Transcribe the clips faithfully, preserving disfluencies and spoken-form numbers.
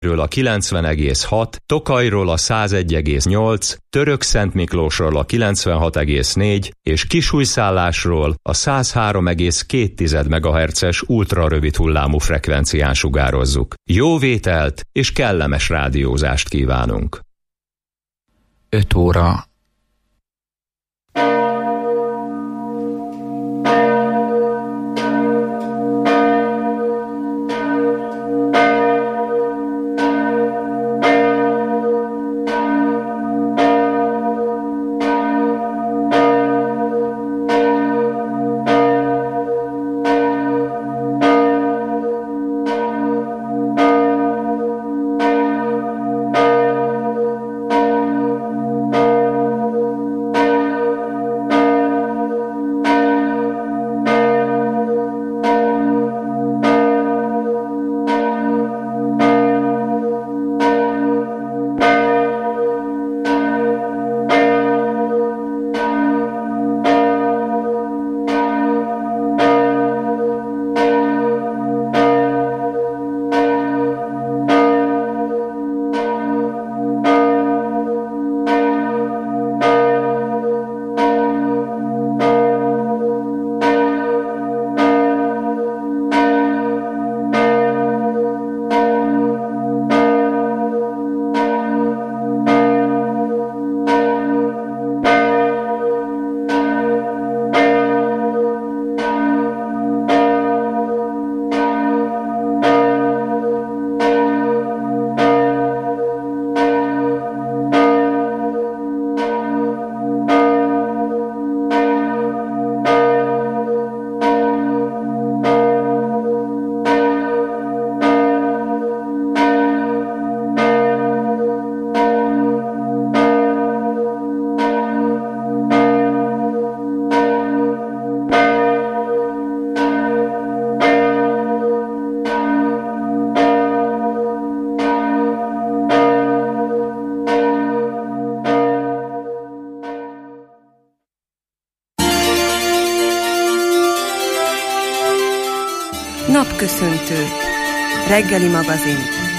a kilencven egész hat, Tokajról a száz egy egész nyolc, Törökszentmiklósról a kilencvenhat egész négy és Kisújszállásról a száz három egész két megahertzes ultrarövid hullámú frekvencián sugározzuk. Jó vételt és kellemes rádiózást kívánunk! öt óra. Napköszöntő. Reggeli magazin.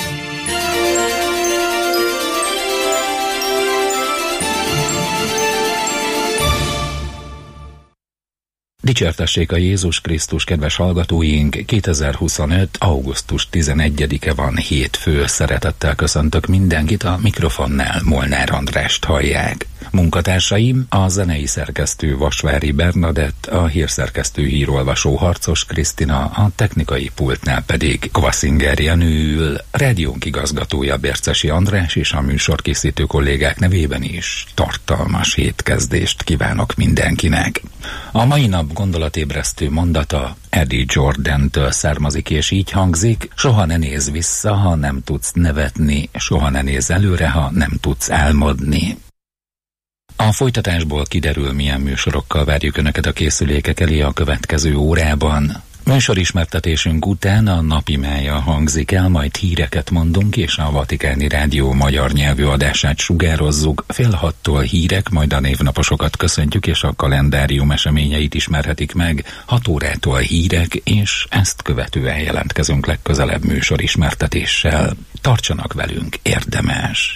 Dicsértessék a Jézus Krisztus, kedves hallgatóink! kétezer-huszonöt. augusztus tizenegyedike van, hétfő. Szeretettel köszöntök mindenkit, a mikrofonnál Molnár Andrást hallják. Munkatársaim a zenei szerkesztő Vasvári Bernadett, a hírszerkesztő hírolvasó Harcos Krisztina, a technikai pultnál pedig Kvaszinger Jenő ül, rádiónk igazgatója Bércesi András, és a műsorkészítő kollégák nevében is tartalmas hétkezdést kívánok mindenkinek. A mai nap gondolatébresztő mondata Eddie Jordantől származik, és így hangzik: soha ne nézz vissza, ha nem tudsz nevetni, soha ne nézz előre, ha nem tudsz álmodni. A folytatásból kiderül, milyen műsorokkal várjuk Önöket a készülékek elé a következő órában. Műsorismertetésünk után a napimája hangzik el, majd híreket mondunk, és a Vatikáni Rádió magyar nyelvű adását sugározzuk. Fél hattól hírek, majd a névnaposokat köszöntjük, és a kalendárium eseményeit ismerhetik meg. Hat órától hírek, és ezt követően jelentkezünk legközelebb műsorismertetéssel. Tartsanak velünk, érdemes!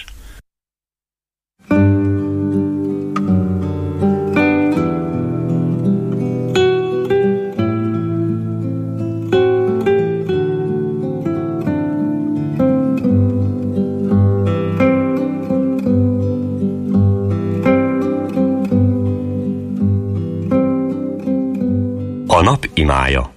A nap imája.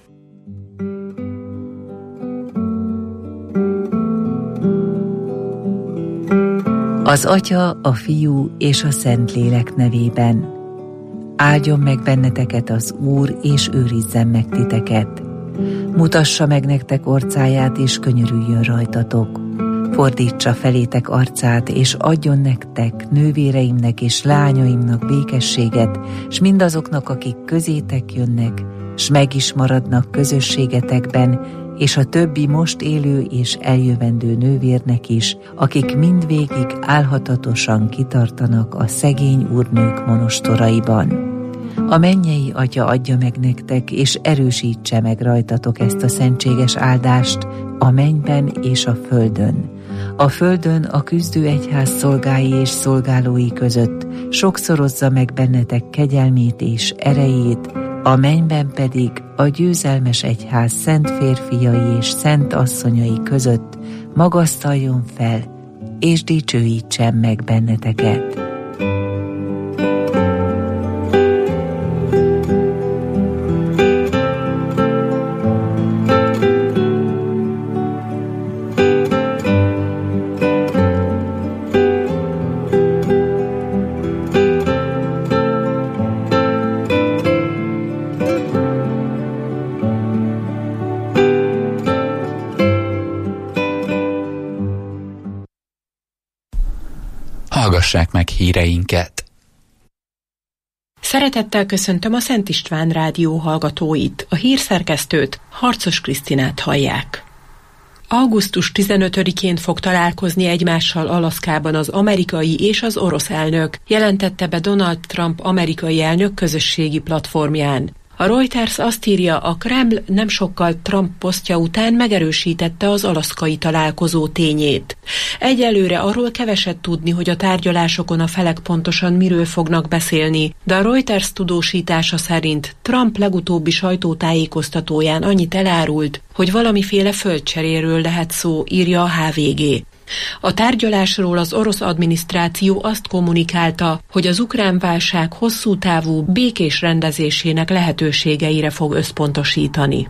Az Atya, a Fiú és a Szentlélek nevében. Áldjon meg benneteket az Úr, és őrizzen meg titeket. Mutassa meg nektek orcáját, és könyörüljön rajtatok. Fordítsa felétek arcát, és adjon nektek, nővéreimnek és lányaimnak békességet, s mindazoknak, akik közétek jönnek, s meg is maradnak közösségetekben, és a többi most élő és eljövendő nővérnek is, akik mindvégig álhatatosan kitartanak a szegény úrnők monostoraiban. A mennyei Atya adja meg nektek, és erősítse meg rajtatok ezt a szentséges áldást a mennyben és a földön. A földön a küzdő egyház szolgái és szolgálói között sokszorozza meg bennetek kegyelmét és erejét, a mennyben pedig a győzelmes egyház szent férfiai és szent asszonyai között magasztaljon fel, és dicsőítsen meg benneteket. Hallgassák meg híreinket! Szeretettel köszöntöm a Szent István Rádió hallgatóit, a hírszerkesztőt, Harcos Krisztinát hallják. augusztus tizenötödikén fog találkozni egymással Alaszkában az amerikai és az orosz elnök, jelentette be Donald Trump amerikai elnök közösségi platformján. A Reuters azt írja, a Kreml nem sokkal Trump posztja után megerősítette az alaszkai találkozó tényét. Egyelőre arról keveset tudni, hogy a tárgyalásokon a felek pontosan miről fognak beszélni, de a Reuters tudósítása szerint Trump legutóbbi sajtótájékoztatóján annyit elárult, hogy valamiféle földcseréről lehet szó, írja a há vé gé. A tárgyalásról az orosz adminisztráció azt kommunikálta, hogy az ukrán válság hosszú távú békés rendezésének lehetőségeire fog összpontosítani.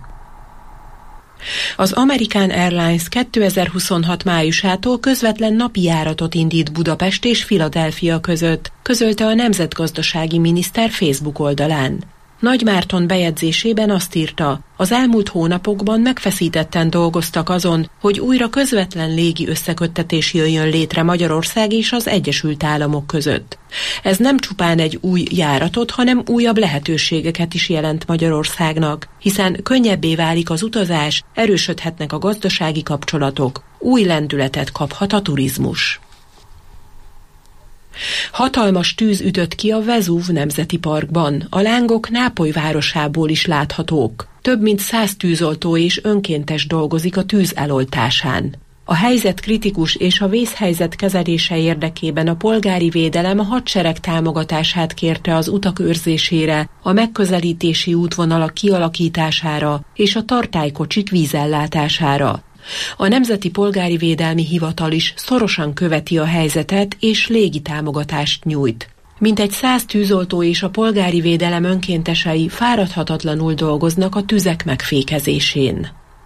Az American Airlines kétezer-huszonhat májusától közvetlen napi járatot indít Budapest és Philadelphia között, közölte a nemzetgazdasági miniszter Facebook oldalán. Nagy Márton bejegyzésében azt írta, az elmúlt hónapokban megfeszítetten dolgoztak azon, hogy újra közvetlen légi összeköttetés jöjjön létre Magyarország és az Egyesült Államok között. Ez nem csupán egy új járatot, hanem újabb lehetőségeket is jelent Magyarországnak, hiszen könnyebbé válik az utazás, erősödhetnek a gazdasági kapcsolatok, új lendületet kaphat a turizmus. Hatalmas tűz ütött ki a Vezúv Nemzeti Parkban. A lángok Nápoly városából is láthatók. Több mint száz tűzoltó és önkéntes dolgozik a tűz eloltásán. A helyzet kritikus és a vészhelyzet kezelése érdekében a polgári védelem a hadsereg támogatását kérte az utak őrzésére, a megközelítési útvonalak kialakítására és a tartálykocsik vízellátására. A Nemzeti Polgári Védelmi Hivatal is szorosan követi a helyzetet és légitámogatást nyújt. Mintegy száz tűzoltó és a polgári védelem önkéntesei fáradhatatlanul dolgoznak a tüzek megfékezésén.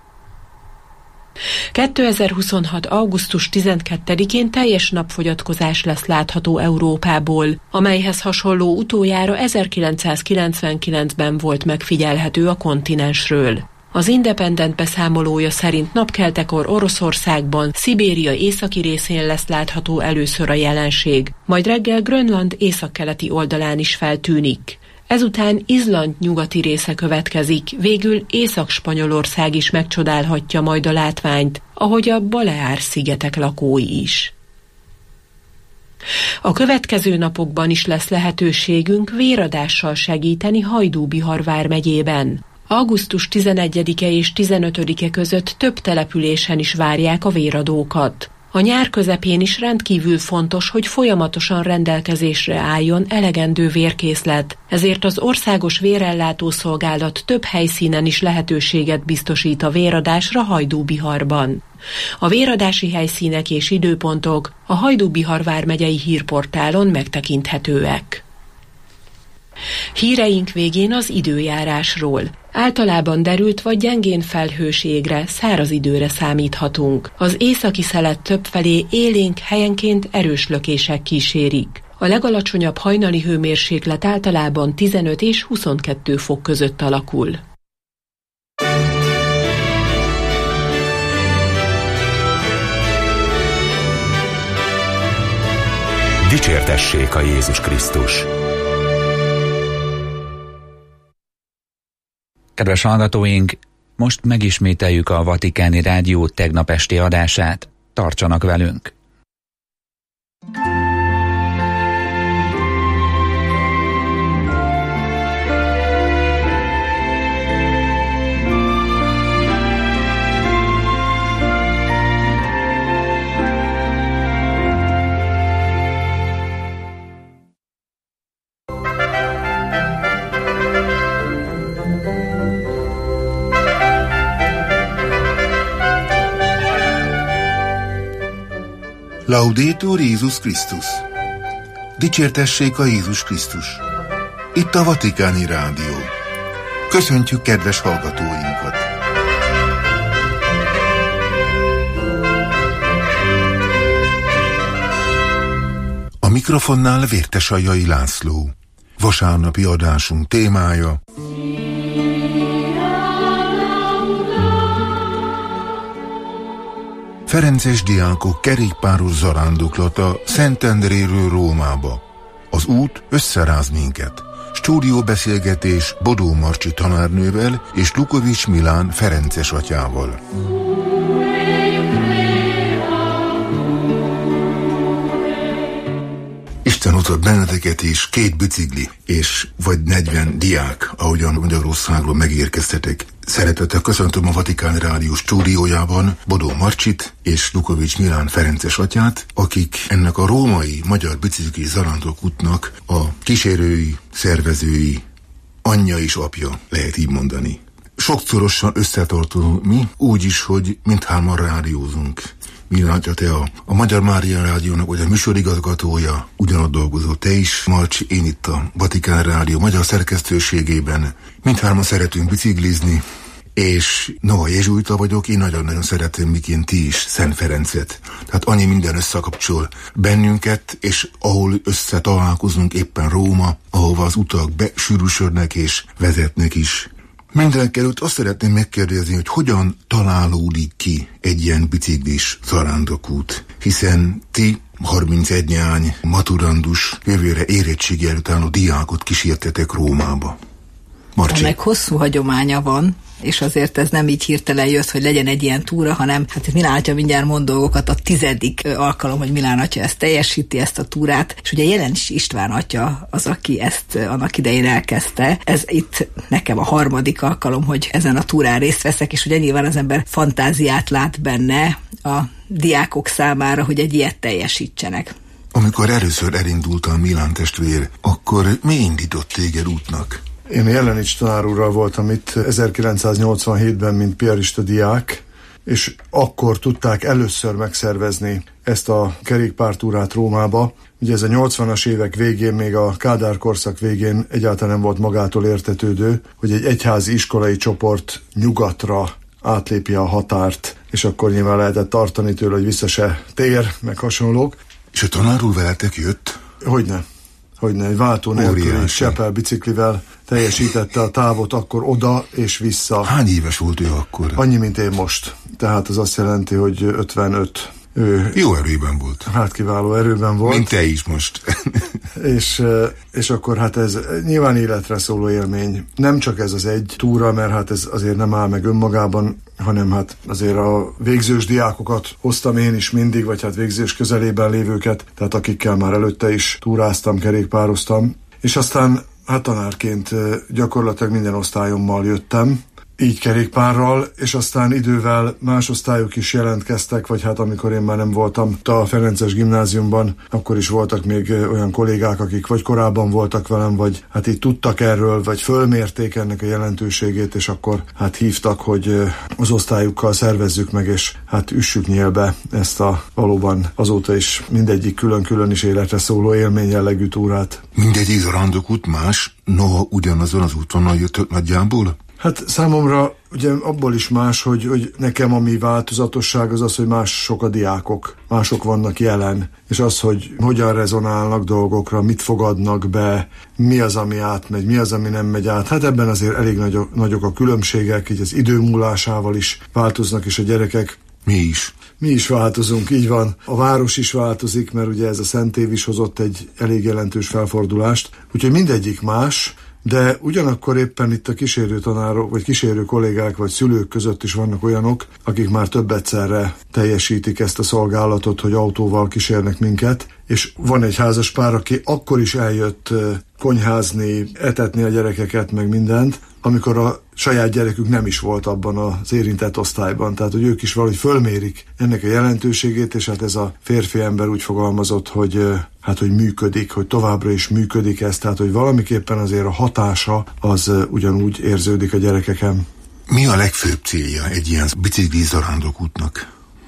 kétezer-huszonhat. augusztus tizenkettedikén teljes napfogyatkozás lesz látható Európából, amelyhez hasonló utoljára ezerkilencszázkilencvenkilencben volt megfigyelhető a kontinensről. Az Independent beszámolója szerint napkeltekor Oroszországban, Szibéria északi részén lesz látható először a jelenség, majd reggel Grönland északkeleti oldalán is feltűnik. Ezután Izland nyugati része következik, végül Észak-Spanyolország is megcsodálhatja majd a látványt, ahogy a Baleár-szigetek lakói is. A következő napokban is lesz lehetőségünk véradással segíteni Hajdú-Bihar vármegyében. augusztus tizenegyedike és tizenötödike között több településen is várják a véradókat. A nyár közepén is rendkívül fontos, hogy folyamatosan rendelkezésre álljon elegendő vérkészlet, ezért az Országos Vérellátó Szolgálat több helyszínen is lehetőséget biztosít a véradásra Hajdú-Biharban. A véradási helyszínek és időpontok a Hajdú-Bihar vármegyei hírportálon megtekinthetőek. Híreink végén az időjárásról. Általában derült vagy gyengén felhős égre, száraz időre számíthatunk. Az északi szelet többfelé élénk, helyenként erős lökések kísérik. A legalacsonyabb hajnali hőmérséklet általában tizenöt és huszonkettő fok között alakul. Dicsértessék a Jézus Krisztus! Kedves hallgatóink, most megismételjük a Vatikáni Rádió tegnap esti adását. Tartsanak velünk! Laudetur Jézus Krisztus. Dicsértessék a Jézus Krisztus. Itt a Vatikáni Rádió. Köszöntjük kedves hallgatóinkat! A mikrofonnál Vértesajai László. Vasárnapi adásunk témája: ferences diákok kerékpáros zarándoklata Szentendréről Rómába. Az út összeráz minket. Stúdióbeszélgetés Bodó Marcsi tanárnővel és Lukovics Milán ferences atyával. Isten hozott benneteket is, két bicikli és vagy negyven diák, ahogyan Magyarországról megérkeztetek. Szeretettel köszöntöm a Vatikán Rádió stúdiójában Bodó Marcsit és Lukovics Milán ferences atyát, akik ennek a római magyar bicikli zarándok útnak a kísérői, szervezői, anyja és apja, lehet így mondani. Sokszorosan összetartozunk mi, úgy is, hogy mindhárman rádiózunk. Milán atya, te a, a Magyar Mária Rádiónak vagy a műsorigazgatója, ugyanott dolgozó te is, Marcsi, én itt a Vatikán Rádió magyar szerkesztőségében. Mindhárman szeretünk biciklizni, és noha jezsuita vagyok, én nagyon-nagyon szeretem, miként ti is, Szent Ferencet. Tehát annyi minden összekapcsol bennünket, és ahol összetalálkozunk éppen Róma, ahova az utak besűrűsödnek és vezetnek is. Mindenek előtt azt szeretném megkérdezni, hogy hogyan találódik ki egy ilyen biciklis zarándokút, hiszen ti harmincegy nyány maturandus, jövőre érettségi előtt álló diákot kísértetek Rómába. Marcsi. Ennek hosszú hagyománya van, és azért ez nem így hirtelen jött, hogy legyen egy ilyen túra, hanem hát Milán atya mindjárt mond dolgokat, a tizedik alkalom, hogy Milán atya ezt teljesíti, ezt a túrát, és ugye Jelencs István atya az, aki ezt annak idején elkezdte. Ez itt nekem a harmadik alkalom, hogy ezen a túrán részt veszek, és ugye nyilván az ember fantáziát lát benne a diákok számára, hogy egy ilyet teljesítsenek. Amikor először elindultam Milán testvér, akkor mi indított téged útnak? Én Jelenics tanár úrral voltam itt ezerkilencszáznyolcvanhétben, mint piarista diák, és akkor tudták először megszervezni ezt a kerékpártúrát Rómába. Ugye ez a nyolcvanas évek végén, még a Kádár korszak végén egyáltalán nem volt magától értetődő, hogy egy egyházi iskolai csoport nyugatra átlépje a határt, és akkor nyilván lehetett tartani tőle, hogy vissza se tér, meg hasonlók. És a tanár úr veletek jött? Hogyne. Hogyne, egy váltó nélküli Sepel biciklivel teljesítette a távot akkor oda és vissza. Hány éves volt ő akkor? Annyi, mint én most. Tehát az azt jelenti, hogy ötvenöt. Ő jó erőben volt. Hát kiváló erőben volt. Mint te is most. és, és akkor hát ez nyilván életre szóló élmény. Nem csak ez az egy túra, mert hát ez azért nem áll meg önmagában, hanem hát azért a végzős diákokat hoztam én is mindig, vagy hát végzős közelében lévőket, tehát akikkel már előtte is túráztam, kerékpároztam. És aztán hát tanárként gyakorlatilag minden osztályommal jöttem, így kerékpárral, és aztán idővel más osztályok is jelentkeztek, vagy hát amikor én már nem voltam a Ferences gimnáziumban, akkor is voltak még olyan kollégák, akik vagy korábban voltak velem, vagy hát így tudtak erről, vagy fölmérték ennek a jelentőségét, és akkor hát hívtak, hogy az osztályukkal szervezzük meg, és hát üssük nyílbe ezt a valóban azóta is mindegyik külön-külön is életre szóló élmény jellegű túrát. Mindegyik zarándokút más, noha ugyanazon az útvonalon jött nagyjából? Hát számomra ugye abból is más, hogy, hogy nekem ami változatosság az az, hogy mások a diákok, mások vannak jelen, és az, hogy hogyan rezonálnak dolgokra, mit fogadnak be, mi az, ami átmegy, mi az, ami nem megy át. Hát ebben azért elég nagyok, nagyok a különbségek, így az idő múlásával is változnak is a gyerekek. Mi is. Mi is változunk, így van. A város is változik, mert ugye ez a Szent Év is hozott egy elég jelentős felfordulást, úgyhogy mindegyik más, de ugyanakkor éppen itt a kísérő tanárok, vagy kísérő kollégák, vagy szülők között is vannak olyanok, akik már több egyszerre teljesítik ezt a szolgálatot, hogy autóval kísérnek minket, és van egy házas pár, aki akkor is eljött konyházni, etetni a gyerekeket, meg mindent, amikor a saját gyerekük nem is volt abban az érintett osztályban. Tehát, hogy ők is valahogy fölmérik ennek a jelentőségét, és hát ez a férfi ember úgy fogalmazott, hogy hát, hogy működik, hogy továbbra is működik ez, tehát, hogy valamiképpen azért a hatása az ugyanúgy érződik a gyerekeken. Mi a legfőbb célja egy ilyen bicikli zarándokútnak?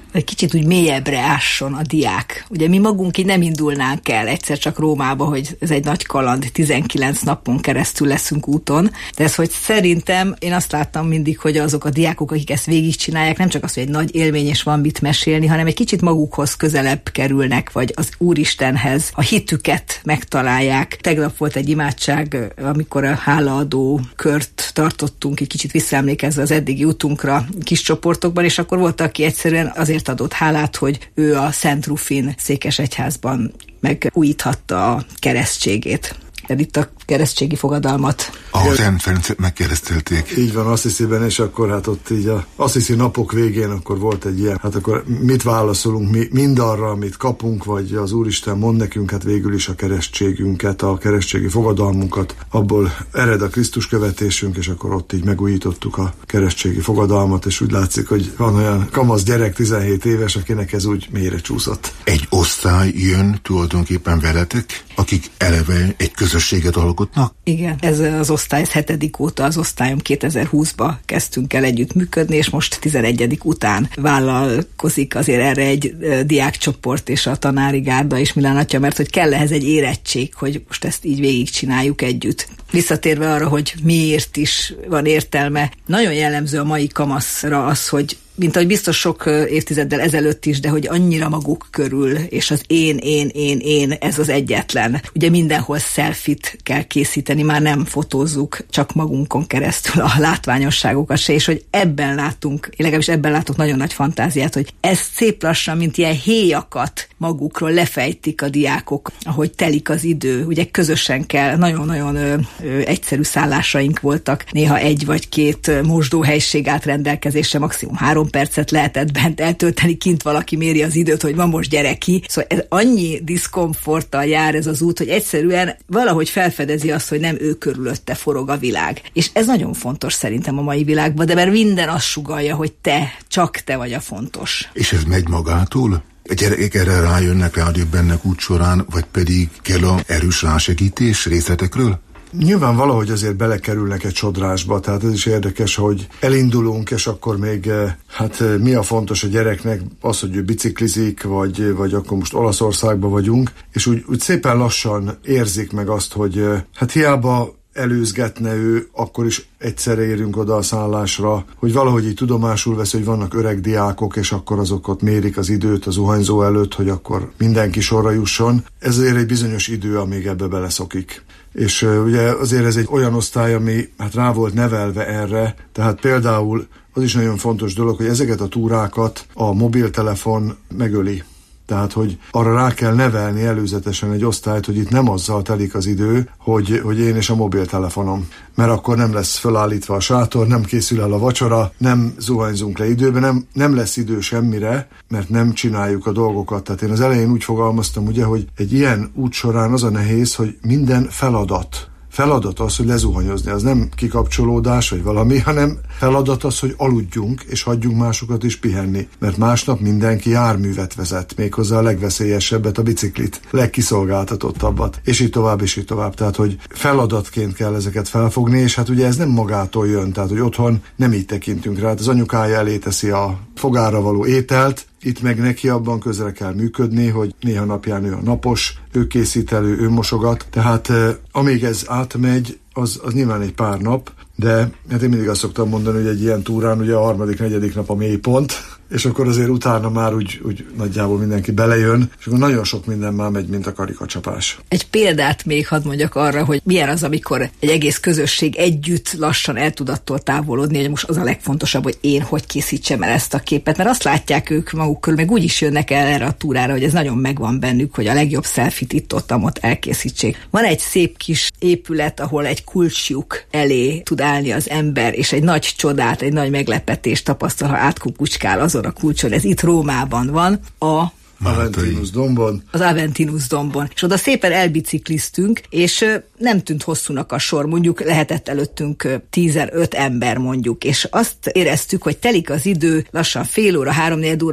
egy kicsit úgy mélyebbre ásson a diák. Ugye mi magunk így nem indulnánk el egyszer csak Rómába, hogy ez egy nagy kaland, tizenkilenc napon keresztül leszünk úton, de ez, hogy szerintem én azt láttam mindig, hogy azok a diákok, akik ezt végigcsinálják, nem csak az, hogy egy nagy élmény és van mit mesélni, hanem egy kicsit magukhoz közelebb kerülnek, vagy az Úristenhez, a hitüket megtalálják. Tegnap volt egy imádság, amikor a hálaadó kört tartottunk, egy kicsit visszaemlékezve az eddigi útunkra kis csoportokban, és akkor volt, aki egyszerűen azért adott hálát, hogy ő a Szent Rufin székesegyházban megújíthatta a keresztségét. Tehát itt a keresztségi fogadalmat. Ahol Szent Ferencet megkeresztelték. Így van, Assisiben, és akkor hát ott így a Assisi napok végén akkor volt egy ilyen, hát akkor mit válaszolunk mi mindarra, amit kapunk, vagy az Úristen mond nekünk, hát végül is a keresztségünket, a keresztségi fogadalmunkat, abból ered a Krisztus követésünk, és akkor ott így megújítottuk a keresztségi fogadalmat, és úgy látszik, hogy van olyan kamasz gyerek, tizenhét éves, akinek ez úgy mélyre csúszott. Egy osztály jön tulajdonképpen veletek, akik eleve egy közösséget alkotnak? Igen, ez az osztály, ez hetedik óta, az osztályom kétezer-húszban kezdtünk el együtt működni, és most tizenegyedik után vállalkozik azért erre egy diákcsoport és a tanári gárda és Milán atya, mert hogy kell ehhez egy érettség, hogy most ezt így végigcsináljuk együtt. Visszatérve arra, hogy miért is van értelme, nagyon jellemző a mai kamaszra az, hogy mint ahogy biztos sok évtizeddel ezelőtt is, de hogy annyira maguk körül, és az én, én, én, én, ez az egyetlen. Ugye mindenhol selfit kell készíteni, már nem fotózzuk csak magunkon keresztül a látványosságokat se, és hogy ebben látunk, én legalábbis ebben látok nagyon nagy fantáziát, hogy ez szép lassan, mint ilyen héjakat magukról lefejtik a diákok, ahogy telik az idő. Ugye közösen kell, nagyon-nagyon ö, ö, egyszerű szállásaink voltak, néha egy vagy két mosdóhelység állt rendelkezésre, maximum három percet lehetett bent eltölteni, kint valaki méri az időt, hogy ma most gyere ki. Szóval ez annyi diszkomforttal jár ez az út, hogy egyszerűen valahogy felfedezi azt, hogy nem ő körülötte forog a világ. És ez nagyon fontos szerintem a mai világban, de mert minden azt sugallja, hogy te, csak te vagy a fontos. És ez megy magától? A gyerekek erre rájönnek, rádöbbennek út során, vagy pedig kell a erős rásegítés részletekről? Nyilván valahogy azért belekerülnek egy sodrásba, tehát ez is érdekes, hogy elindulunk, és akkor még hát mi a fontos a gyereknek, az, hogy ő biciklizik, vagy, vagy akkor most Olaszországban vagyunk, és úgy, úgy szépen lassan érzik meg azt, hogy hát hiába előzgetne ő, akkor is egyszerre érünk oda a szállásra, hogy valahogy így tudomásul vesz, hogy vannak öreg diákok, és akkor azok ott mérik az időt a zuhanyzó előtt, hogy akkor mindenki sorra jusson. Ez azért egy bizonyos idő, amíg ebbe beleszokik. És uh, ugye azért ez egy olyan osztály, ami hát rá volt nevelve erre, tehát például az is nagyon fontos dolog, hogy ezeket a túrákat a mobiltelefon megöli. Tehát, hogy arra rá kell nevelni előzetesen egy osztályt, hogy itt nem azzal telik az idő, hogy, hogy én és a mobiltelefonom. Mert akkor nem lesz fölállítva a sátor, nem készül el a vacsora, nem zuhanyzunk le időben, nem, nem lesz idő semmire, mert nem csináljuk a dolgokat. Tehát én az elején úgy fogalmaztam, ugye, hogy egy ilyen út során az a nehéz, hogy minden feladat. Feladat az, hogy lezuhanyozni, az nem kikapcsolódás, vagy valami, hanem feladat az, hogy aludjunk, és hagyjunk másokat is pihenni. Mert másnap mindenki járművet vezet, méghozzá a legveszélyesebbet, a biciklit, legkiszolgáltatottabbat, és így tovább, és így tovább. Tehát, hogy feladatként kell ezeket felfogni, és hát ugye ez nem magától jön, tehát, hogy otthon nem így tekintünk rá. Hát az anyukája elé teszi a fogára való ételt, itt meg neki abban közre kell működni, hogy néha napján ő a napos, ő készít elő, ő mosogat, tehát eh, amíg ez átmegy, az, az nyilván egy pár nap, de hát én mindig azt szoktam mondani, hogy egy ilyen túrán ugye a harmadik, negyedik nap a mélypont, és akkor azért utána már úgy, úgy nagyjából mindenki belejön, és akkor nagyon sok minden már megy, mint a karikacsapás. Egy példát még hadd mondjak arra, hogy milyen az, amikor egy egész közösség együtt lassan el tud attól távolodni, hogy most az a legfontosabb, hogy én hogy készítsem el ezt a képet, mert azt látják ők maguk körül, meg úgy is jönnek el erre a túrára, hogy ez nagyon megvan bennük, hogy a legjobb selfit itt ott, ott elkészítsék. Van egy szép kis épület, ahol egy kulcsjuk elé tud állni az ember, és egy nagy csodát, egy nagy meglepetést tapasztal, ha átkukucskál azon a kulcson. Ez itt Rómában van, a Aventinus dombon. Az Aventinus dombon. És oda szépen elbicikliztünk, és nem tűnt hosszúnak a sor, mondjuk lehetett előttünk tizenöt ember mondjuk, és azt éreztük, hogy telik az idő, lassan fél óra, háromnegyed óra, és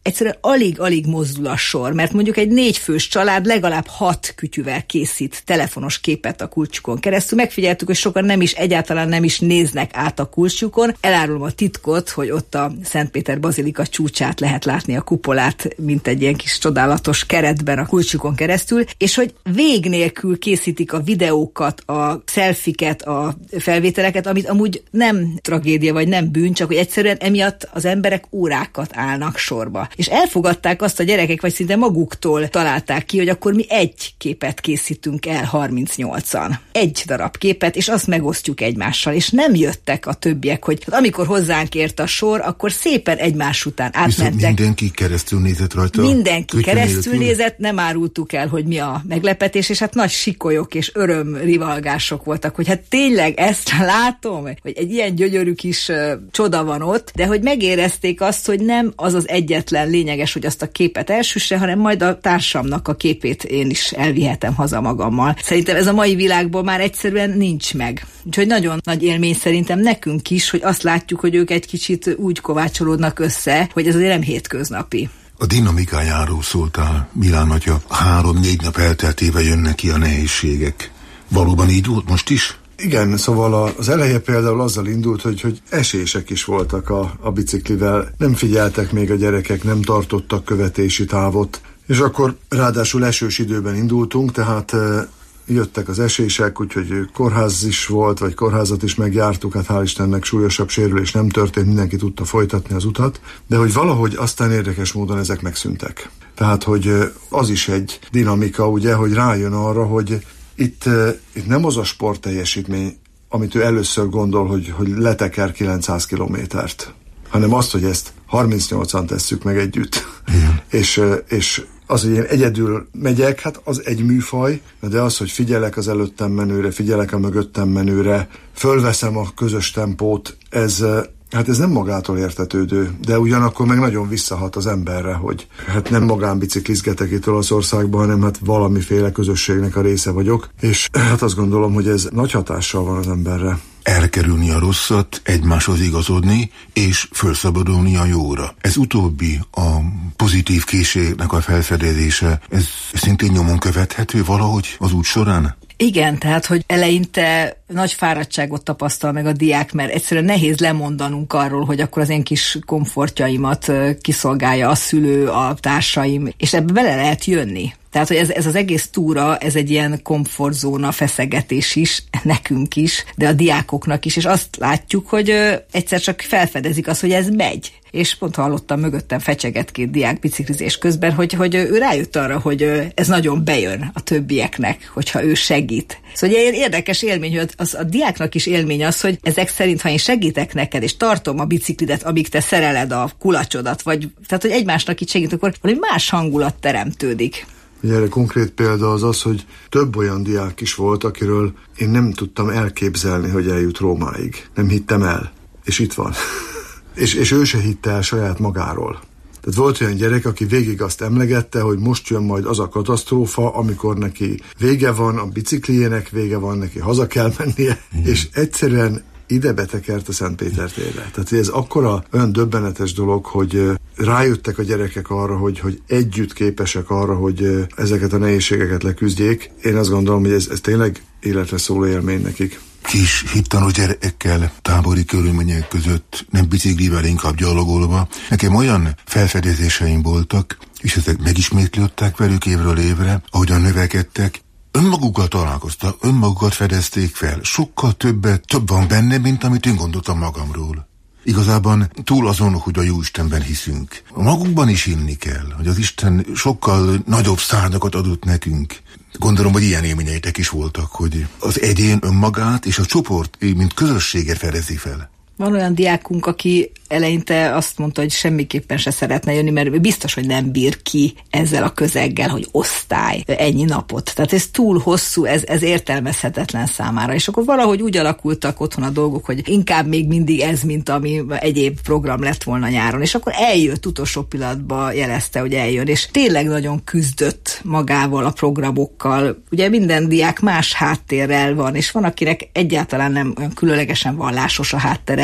egyszerűen alig-alig mozdul a sor, mert mondjuk egy négyfős család legalább hat kütyüvel készít telefonos képet a kulcsukon keresztül. Megfigyeltük, hogy sokan nem is, egyáltalán nem is néznek át a kulcsukon. Elárulom a titkot, hogy ott a Szentpéter bazilika csúcsát lehet látni, a kupolát, mint egy ilyen kis csodálatos keretben a kulcsukon keresztül, és hogy vég nélkül készítik a videókat, a szelfiket, a felvételeket, amit amúgy nem tragédia, vagy nem bűn, csak hogy egyszerűen emiatt az emberek órákat állnak sorba. És elfogadták azt a gyerekek, vagy szinte maguktól találták ki, hogy akkor mi egy képet készítünk el harmincnyolcan. Egy darab képet, és azt megosztjuk egymással. És nem jöttek a többiek, hogy amikor hozzánk ért a sor, akkor szépen egymás után átmentek. Viszont mindenki keresztül nézett rajta. Mindenki keresztül nézett, nem árultuk el, hogy mi a meglepetés, és hát nagy sikolyok és örömrivalgások voltak, hogy hát tényleg ezt látom, hogy egy ilyen gyönyörű kis uh, csoda van ott, de hogy megérezték azt, hogy nem az az egyetlen lényeges, hogy azt a képet elsüsse, hanem majd a társamnak a képét én is elvihetem haza magammal. Szerintem ez a mai világban már egyszerűen nincs meg. Úgyhogy nagyon nagy élmény szerintem nekünk is, hogy azt látjuk, hogy ők egy kicsit úgy kovácsolódnak össze, hogy ez azért nem hétköznapi. A dinamikájáról szóltál, Milán atya, három-négy nap elteltével jönnek ki a nehézségek. Valóban így volt most is? Igen, szóval az eleje például azzal indult, hogy, hogy esések is voltak a, a biciklivel. Nem figyeltek még a gyerekek, nem tartottak követési távot. És akkor ráadásul esős időben indultunk, tehát e, jöttek az esések, úgyhogy kórház is volt, vagy kórházat is megjártuk, hát hál' Istennek súlyosabb sérülés nem történt, mindenki tudta folytatni az utat, de hogy valahogy aztán érdekes módon ezek megszűntek. Tehát, hogy az is egy dinamika, ugye, hogy rájön arra, hogy Itt, itt nem az a sportteljesítmény, amit ő először gondol, hogy, hogy leteker kilencszáz kilométert, hanem azt, hogy ezt harmincnyolcan tesszük meg együtt. és, és az, hogy én egyedül megyek, hát az egy műfaj, de az, hogy figyelek az előttem menőre, figyelek a mögöttem menőre, fölveszem a közös tempót, ez... Hát ez nem magától értetődő, de ugyanakkor meg nagyon visszahat az emberre, hogy hát nem magánbiciklizgetek itt Olaszországban, hanem hát valamiféle közösségnek a része vagyok, és hát azt gondolom, hogy ez nagy hatással van az emberre. Elkerülni a rosszat, egymáshoz igazodni, és felszabadulni a jóra. Ez utóbbi, a pozitív készségnek a felfedezése, ez szintén nyomon követhető valahogy az út során? Igen, tehát, hogy eleinte nagy fáradtságot tapasztal meg a diák, mert egyszerűen nehéz lemondanunk arról, hogy akkor az én kis komfortjaimat kiszolgálja a szülő, a társaim, és ebbe bele lehet jönni. Tehát, hogy ez, ez az egész túra, ez egy ilyen komfortzóna feszegetés is, nekünk is, de a diákoknak is, és azt látjuk, hogy ö, egyszer csak felfedezik azt, hogy ez megy. És pont hallottam mögöttem fecseget két diák biciklizés közben, hogy, hogy ő rájött arra, hogy ö, ez nagyon bejön a többieknek, hogyha ő segít. Szóval egy érdekes élmény, hogy az, a diáknak is élmény az, hogy ezek szerint, ha én segítek neked, és tartom a biciklidet, amíg te szereled a kulacsodat, vagy tehát, hogy egymásnak itt segít, akkor valami más hangulat teremtődik. Erre konkrét példa az az, hogy több olyan diák is volt, akiről én nem tudtam elképzelni, hogy eljut Rómáig. Nem hittem el. És itt van. és, és ő se hitte el saját magáról. Tehát volt olyan gyerek, aki végig azt emlegette, hogy most jön majd az a katasztrófa, amikor neki vége van, a bicikliének vége van, neki haza kell mennie, mm. és egyszerűen ide betekert a Szentpéter térre. Tehát ez akkora olyan döbbenetes dolog, hogy rájöttek a gyerekek arra, hogy, hogy együtt képesek arra, hogy ezeket a nehézségeket leküzdjék. Én azt gondolom, hogy ez, ez tényleg életre szóló élmény nekik. Kis hittanos gyerekekkel, tábori körülmények között, nem biciklivel, inkább gyalogolva. Nekem olyan felfedezéseim voltak, és ezek megismétlődtek velük évről évre, ahogyan növekedtek. Önmagukkal találkoztak, önmagukat fedezték fel. Sokkal többet, több van benne, mint amit én gondoltam magamról. Igazában túl azon, hogy a Jóistenben hiszünk. Magukban is hinni kell, hogy az Isten sokkal nagyobb szárnyakat adott nekünk. Gondolom, hogy ilyen élményeitek is voltak, hogy az egyén önmagát és a csoport, mint közösséget fedezi fel. Van olyan diákunk, aki eleinte azt mondta, hogy semmiképpen se szeretne jönni, mert biztos, hogy nem bír ki ezzel a közeggel, hogy osztály, ennyi napot. Tehát ez túl hosszú, ez, ez értelmezhetetlen számára. És akkor valahogy úgy alakultak otthon a dolgok, hogy inkább még mindig ez, mint ami egyéb program lett volna nyáron. És akkor eljött, utolsó pillanatban jelezte, hogy eljön. És tényleg nagyon küzdött magával, a programokkal. Ugye minden diák más háttérrel van, és van, akinek egyáltalán nem olyan különlegesen vallásos a háttere,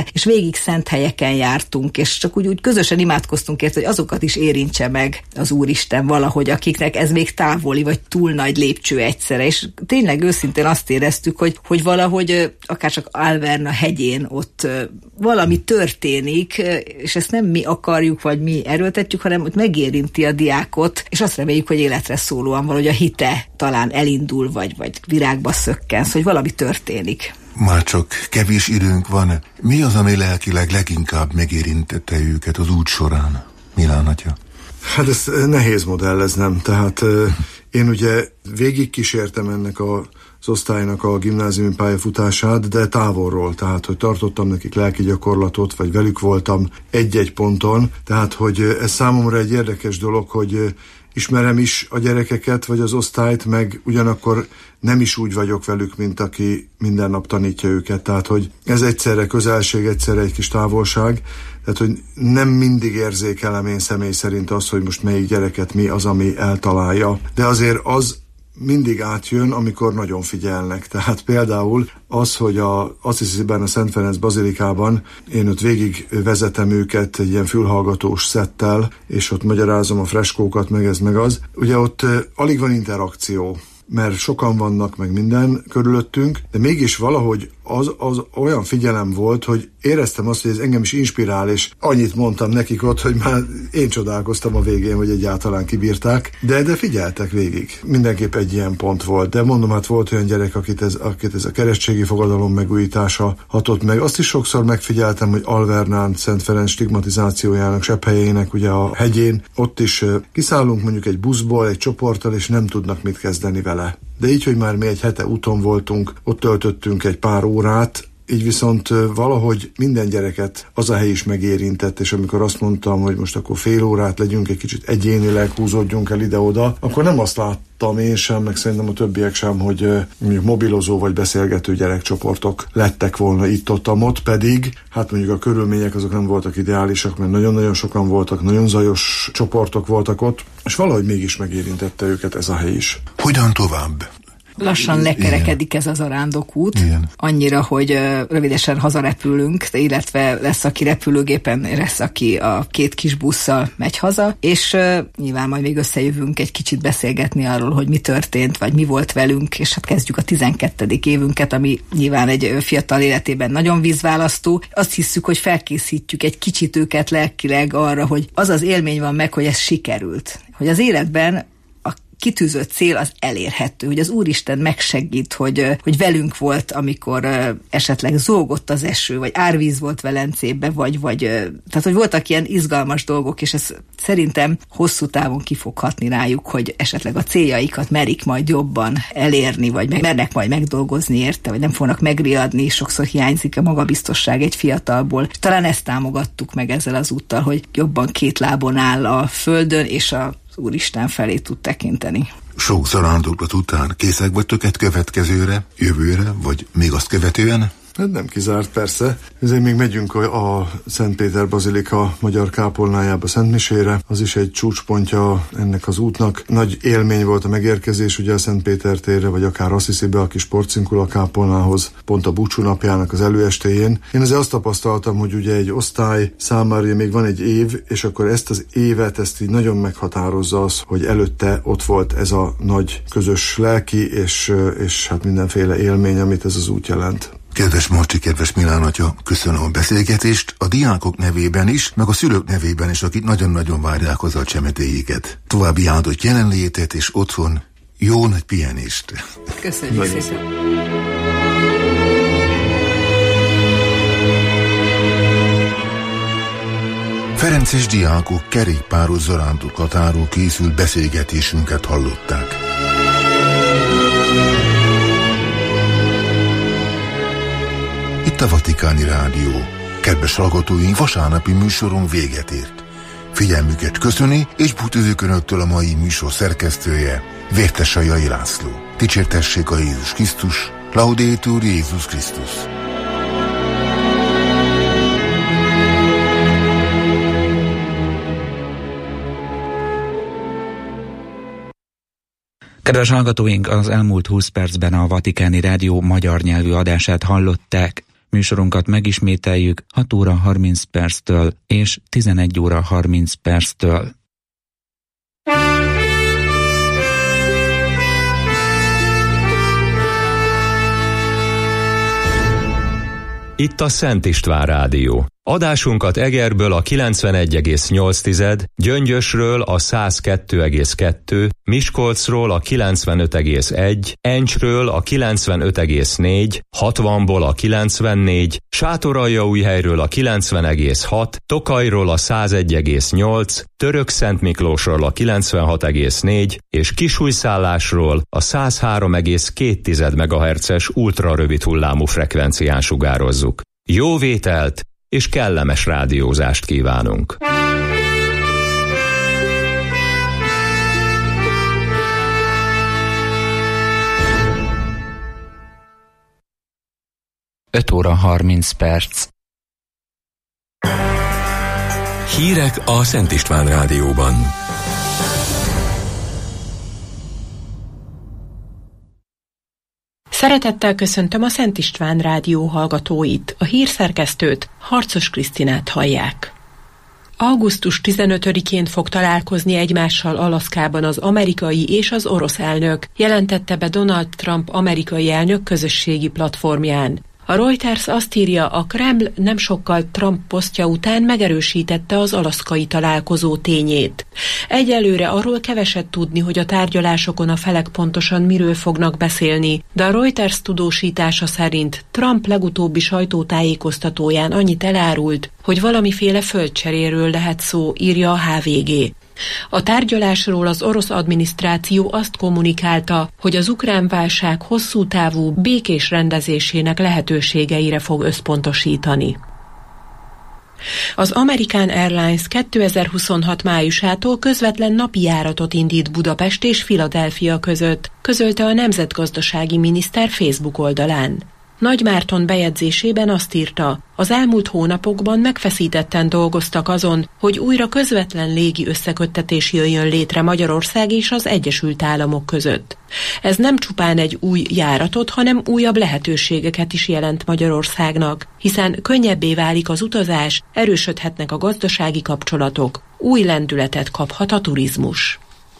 helyekre, és végig szent helyeken jártunk, és csak úgy, úgy közösen imádkoztunk érte, hogy azokat is érintse meg az Úristen valahogy, akiknek ez még távoli, vagy túl nagy lépcső egyszerre, és tényleg őszintén azt éreztük, hogy, hogy valahogy akárcsak Alverna hegyén ott valami történik, és ezt nem mi akarjuk, vagy mi erőltetjük, hanem hogy megérinti a diákot, és azt reméljük, hogy életre szólóan valahogy a hite talán elindul, vagy, vagy virágba szökkensz, hogy valami történik. Már csak kevés időnk van. Mi az, ami lelkileg leginkább megérintette őket az út során, Milán atya? Hát ezt nehéz modelleznem, tehát én ugye végigkísértem ennek a az osztálynak a gimnáziumi pályafutását, de távolról, tehát hogy tartottam nekik lelki gyakorlatot, vagy velük voltam egy-egy ponton, tehát hogy ez számomra egy érdekes dolog, hogy ismerem is a gyerekeket, vagy az osztályt, meg ugyanakkor nem is úgy vagyok velük, mint aki minden nap tanítja őket, tehát hogy ez egyszerre közelség, egyszerre egy kis távolság, tehát hogy nem mindig érzékelem én személy szerint azt, hogy most melyik gyereket mi az, ami eltalálja, de azért az mindig átjön, amikor nagyon figyelnek. Tehát például az, hogy a Assisi-ben, a Szent Ferenc bazilikában én ott végig vezetem őket egy ilyen fülhallgatós szettel, és ott magyarázom a freskókat, meg ez, meg az. Ugye ott alig van interakció, mert sokan vannak, meg minden körülöttünk, de mégis valahogy az, az olyan figyelem volt, hogy éreztem azt, hogy ez engem is inspirál, és annyit mondtam nekik ott, hogy már én csodálkoztam a végén, hogy egyáltalán kibírták, de, de figyeltek végig. Mindenképp egy ilyen pont volt, de mondom, hát volt olyan gyerek, akit ez, akit ez a keresztségi fogadalom megújítása hatott meg. Azt is sokszor megfigyeltem, hogy Alvernán, Szent Ferenc stigmatizációjának, sepphelyének, ugye a hegyén, ott is kiszállunk mondjuk egy buszból, egy csoporttal, és nem tudnak mit kezdeni vele. De így, hogy már mi egy hete úton voltunk, ott töltöttünk egy pár órát, így viszont valahogy minden gyereket az a hely is megérintett, és amikor azt mondtam, hogy most akkor fél órát legyünk egy kicsit egyénileg, húzódjunk el ide-oda, akkor nem azt láttam én sem, meg szerintem a többiek sem, hogy mondjuk mobilozó vagy beszélgető gyerekcsoportok lettek volna itt-ott-ott, pedig hát mondjuk a körülmények azok nem voltak ideálisak, mert nagyon-nagyon sokan voltak, nagyon zajos csoportok voltak ott, és valahogy mégis megérintette őket ez a hely is. Hogyan tovább? Lassan lekerekedik ez az arándokút, Igen. Annyira, hogy uh, rövidesen hazarepülünk, illetve lesz, aki repülőgépen, lesz, aki a két kis busszal megy haza, és uh, nyilván majd még összejövünk egy kicsit beszélgetni arról, hogy mi történt, vagy mi volt velünk, és hát kezdjük a tizenkettedik évünket, ami nyilván egy fiatal életében nagyon vízválasztó. Azt hiszük, hogy felkészítjük egy kicsit őket lelkileg arra, hogy az az élmény van meg, hogy ez sikerült. Hogy az életben kitűzött cél az elérhető, hogy az Úristen megsegít, hogy, hogy velünk volt, amikor uh, esetleg zúgott az eső, vagy árvíz volt Velencébe, vagy, vagy uh, tehát, hogy voltak ilyen izgalmas dolgok, és ez szerintem hosszú távon ki fog hatni rájuk, hogy esetleg a céljaikat merik majd jobban elérni, vagy meg, mernek majd megdolgozni érte, vagy nem fognak megriadni, sokszor hiányzik a magabiztosság egy fiatalból. Talán ezt támogattuk meg ezzel az úttal, hogy jobban két lábon áll a földön, és a az Úristen felé tud tekinteni. Sok zarándoklat után készek vagytok egy következőre, jövőre, vagy még azt követően? Hát nem kizárt, persze. Ezért még megyünk a Szent Péter Bazilika magyar kápolnájába Szentmisére. Az is egy csúcspontja ennek az útnak. Nagy élmény volt a megérkezés ugye a Szent Péter térre, vagy akár Assisibe, a kis porcinkula kápolnához, pont a búcsú napjának az előestéjén. Én azért azt tapasztaltam, hogy ugye egy osztály számára ugye még van egy év, és akkor ezt az évet, ezt így nagyon meghatározza az, hogy előtte ott volt ez a nagy közös lelki, és, és hát mindenféle élmény, amit ez az út jelent. Kedves Marcsi, kedves Milán atya, köszönöm a beszélgetést a diákok nevében is, meg a szülők nevében is, akik nagyon-nagyon várják hozzá a csemetéiket. További áldott jelenlétet és otthon jó nagy pihenést. Köszönjük szépen. Ferences diákok kerékpáros zarándoklatáról készült beszélgetésünket hallották. Itt a Vatikáni Rádió. Kedves hallgatóink, vasárnapi műsorunk véget ért. Figyelmüket köszöni, és búcsúzik önöktől a mai műsor szerkesztője, Vértesai Jai László. Dicsértessék a Jézus Krisztus, Laudetur Jézus Krisztus. Kedves hallgatóink, az elmúlt húsz percben a Vatikáni Rádió magyar nyelvű adását hallották. Műsorunkat megismételjük hat óra harminc perctől és tizenegy óra harminc perctől. Itt a Szent István Rádió. Adásunkat Egerből a kilencvenegy egész nyolc, Gyöngyösről a száz kettő egész kettő, Miskolcról a kilencvenöt egész egy, Encsről a kilencvenöt egész négy, hatvanból a kilencvennégy, Sátoraljaújhelyről a kilencven egész hat, Tokajról a száz egy egész nyolc, Törökszentmiklósról a kilencvenhat egész négy és Kisújszállásról a száz három egész két megahertzes ultrarövid hullámú frekvencián sugározzuk. Jó vételt és kellemes rádiózást kívánunk! öt óra harminc perc. Hírek a Szent István Rádióban. Szeretettel köszöntöm a Szent István Rádió hallgatóit, a hírszerkesztőt, Harcos Krisztinát hallják. augusztus tizenötödikén fog találkozni egymással Alaszkában az amerikai és az orosz elnök, jelentette be Donald Trump amerikai elnök közösségi platformján. A Reuters azt írja, a Kreml nem sokkal Trump posztja után megerősítette az alaszkai találkozó tényét. Egyelőre arról keveset tudni, hogy a tárgyalásokon a felek pontosan miről fognak beszélni, de a Reuters tudósítása szerint Trump legutóbbi sajtótájékoztatóján annyit elárult, hogy valamiféle földcseréről lehet szó, írja a há vé gé. A tárgyalásról az orosz adminisztráció azt kommunikálta, hogy az ukrán válság hosszú távú békés rendezésének lehetőségeire fog összpontosítani. Az American Airlines kétezer-huszonhat májusától közvetlen napi járatot indít Budapest és Philadelphia között, közölte a nemzetgazdasági miniszter Facebook oldalán. Nagy Márton bejegyzésében azt írta, az elmúlt hónapokban megfeszítetten dolgoztak azon, hogy újra közvetlen légi összeköttetés jöjjön létre Magyarország és az Egyesült Államok között. Ez nem csupán egy új járatot, hanem újabb lehetőségeket is jelent Magyarországnak, hiszen könnyebbé válik az utazás, erősödhetnek a gazdasági kapcsolatok, új lendületet kaphat a turizmus.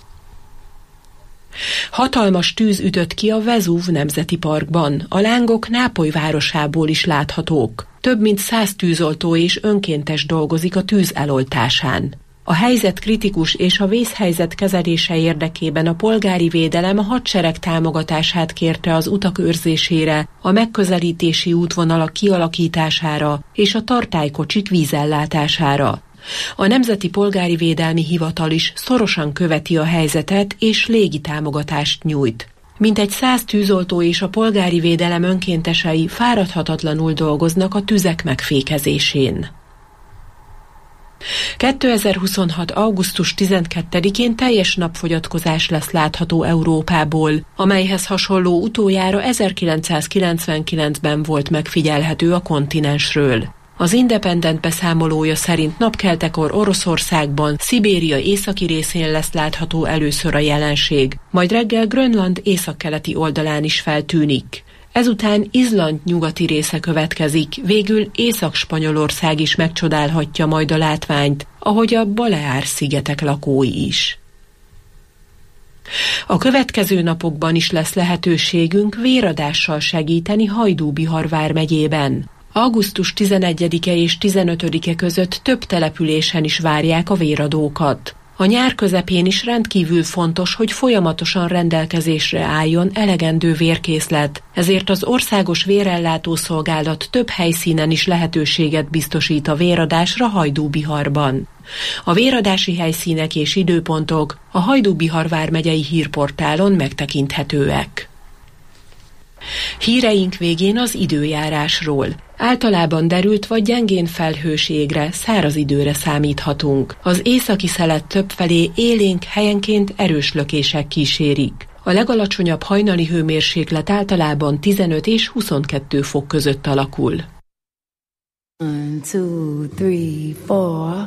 Hatalmas tűz ütött ki a Vezúv Nemzeti Parkban, a lángok Nápoly városából is láthatók. Több mint száz tűzoltó és önkéntes dolgozik a tűz eloltásán. A helyzet kritikus és a vészhelyzet kezelése érdekében a polgári védelem a hadsereg támogatását kérte az utak őrzésére, a megközelítési útvonalak kialakítására és a tartálykocsik vízellátására. A Nemzeti Polgári Védelmi Hivatal is szorosan követi a helyzetet és légitámogatást nyújt. Mintegy száz tűzoltó és a polgári védelem önkéntesei fáradhatatlanul dolgoznak a tüzek megfékezésén. kétezer-huszonhat. augusztus tizenkettedikén teljes napfogyatkozás lesz látható Európából, amelyhez hasonló utoljára ezerkilencszázkilencvenkilencben volt megfigyelhető a kontinensről. Az Independent beszámolója szerint napkeltekor Oroszországban, Szibéria északi részén lesz látható először a jelenség, majd reggel Grönland északkeleti oldalán is feltűnik. Ezután Izland nyugati része következik, végül Észak-Spanyolország is megcsodálhatja majd a látványt, ahogy a Baleár-szigetek lakói is. A következő napokban is lesz lehetőségünk véradással segíteni Hajdú-Bihar vármegyében. augusztus tizenegyedike és tizenötödike között több településen is várják a véradókat. A nyár közepén is rendkívül fontos, hogy folyamatosan rendelkezésre álljon elegendő vérkészlet, ezért az Országos Vérellátó Szolgálat több helyszínen is lehetőséget biztosít a véradásra Hajdú-Biharban. A véradási helyszínek és időpontok a Hajdú-Bihar vármegyei hírportálon megtekinthetőek. Híreink végén az időjárásról. Általában derült vagy gyengén felhős égre, száraz időre számíthatunk. Az északi szelet többfelé élénk, helyenként erős lökések kísérik. A legalacsonyabb hajnali hőmérséklet általában tizenöt és huszonkettő fok között alakul. One, two, three, four.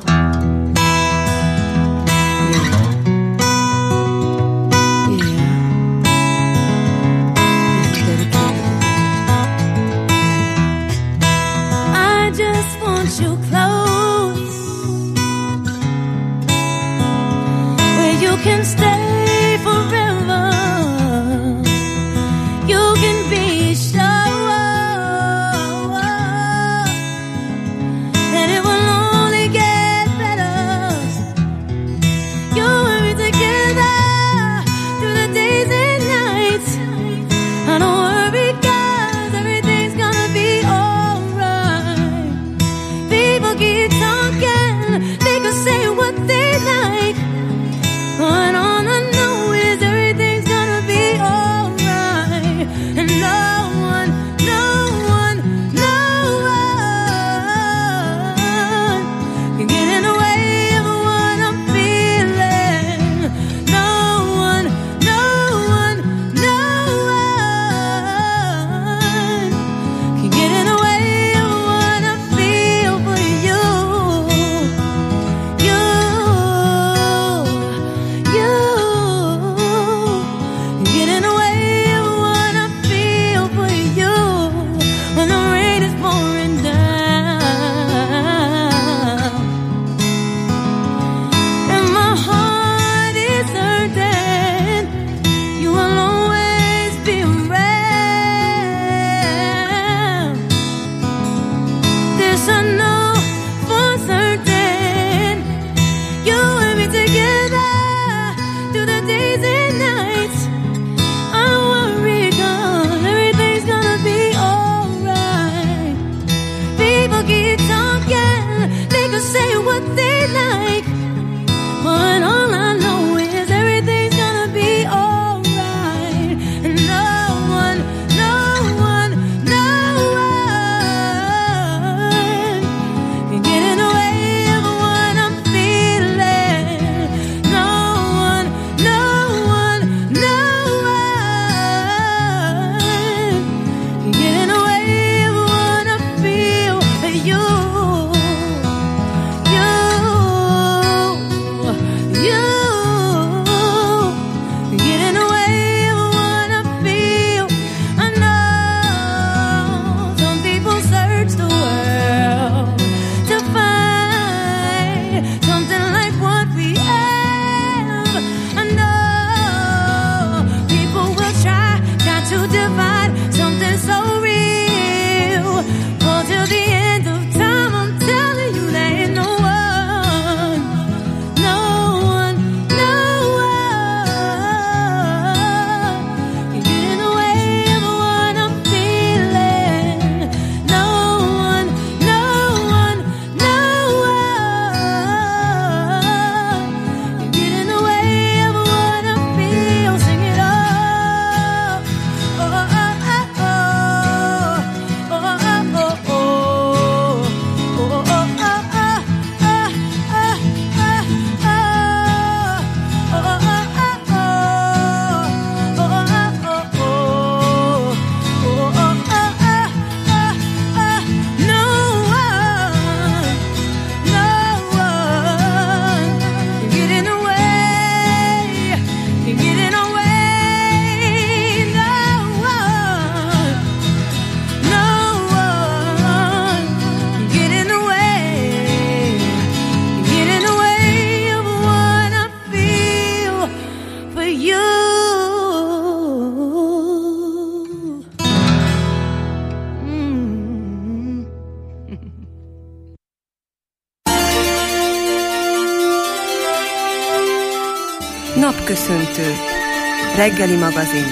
Napköszöntő. Reggeli magazin.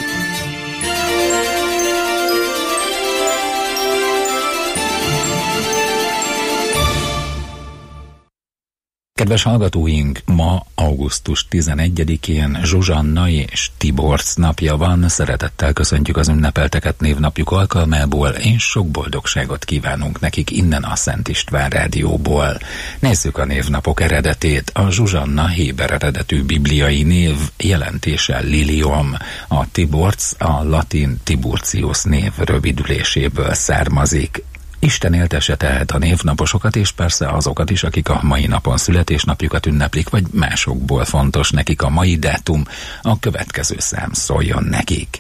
Kedves hallgatóink, ma augusztus tizenegyedikén Zsuzsanna és Tiborc napja van. Szeretettel köszöntjük az ünnepelteket névnapjuk alkalmából, és sok boldogságot kívánunk nekik innen a Szent István Rádióból. Nézzük a névnapok eredetét. A Zsuzsanna héber eredetű bibliai név, jelentése Lilium. A Tiborc a latin Tiburtius név rövidüléséből származik. Isten éltesse tehát a névnaposokat, és persze azokat is, akik a mai napon születésnapjukat ünneplik, vagy másokból fontos nekik a mai dátum, a következő szám szóljon nekik.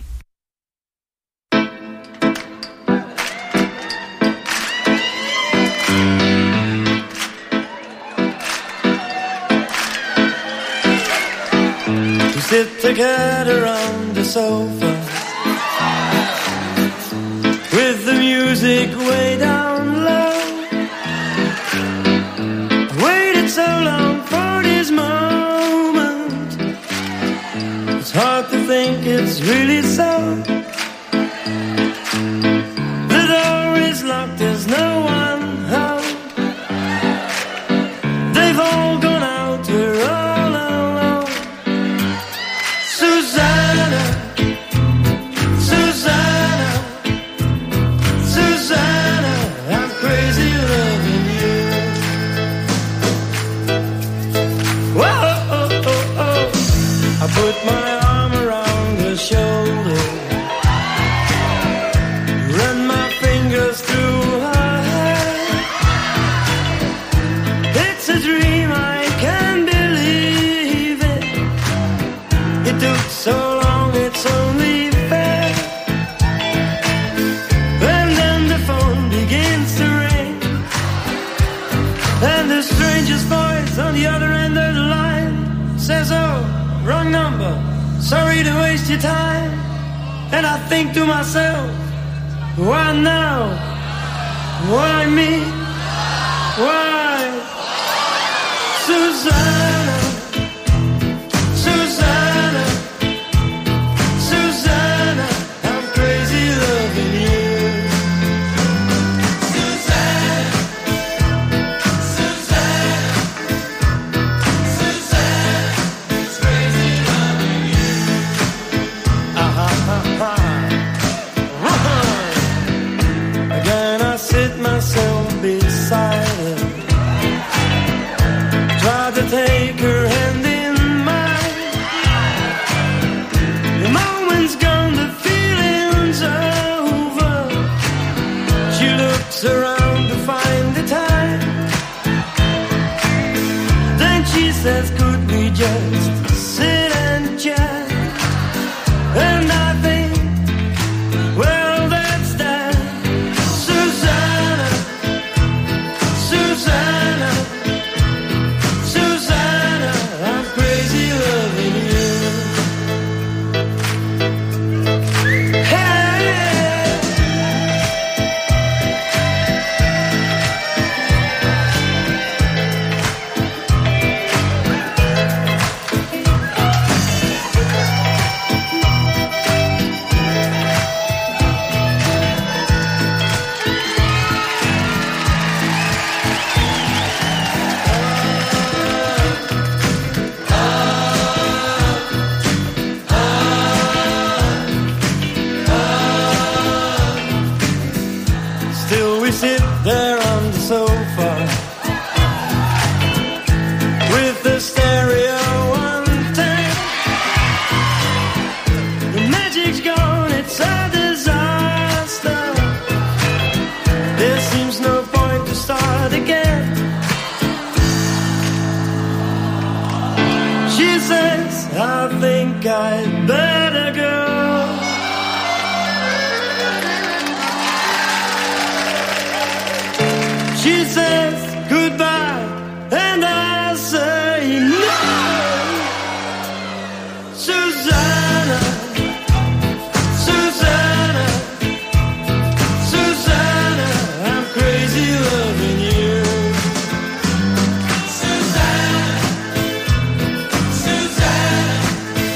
We sit together on the sofa with the music way down low. Waited so long for this moment. It's hard to think it's really so. The door is locked, there's no one home. They've all gone out, we're all alone. Susanna, Susanna, Susanna, I'm crazy loving you. Whoa, oh, oh, oh. I put my arm around her shoulder, run my fingers through her hair. It's a dream, I can't believe it. It took so long, it's only fair. And then the phone begins to ring, and the stranger's voice on the other end of the line says, oh, wrong number, sorry to waste your time. And I think to myself, why now? Why me? Why? Susanna, Susanna, Susanna, I'm crazy loving you. Susanna, Susanna, Susanna, it's crazy loving you. Ah, ah, ah, ah. Again I sit myself beside her, try to take her hand in mine. The moment's gone, the feeling's over. She looks around to find the time. Then she says, could we just sit and chat? And I think, well, that's that. Susanna, Susanna, Susanna, I'm crazy loving you. Hey, still we sit there on the sofa with the stereo on tape. The magic's gone, it's a disaster. There seems no point to start again. She says, I think I'd better go. She says goodbye, and I say no. Susanna, Susanna, Susanna, I'm crazy loving you. Susanna, Susanna,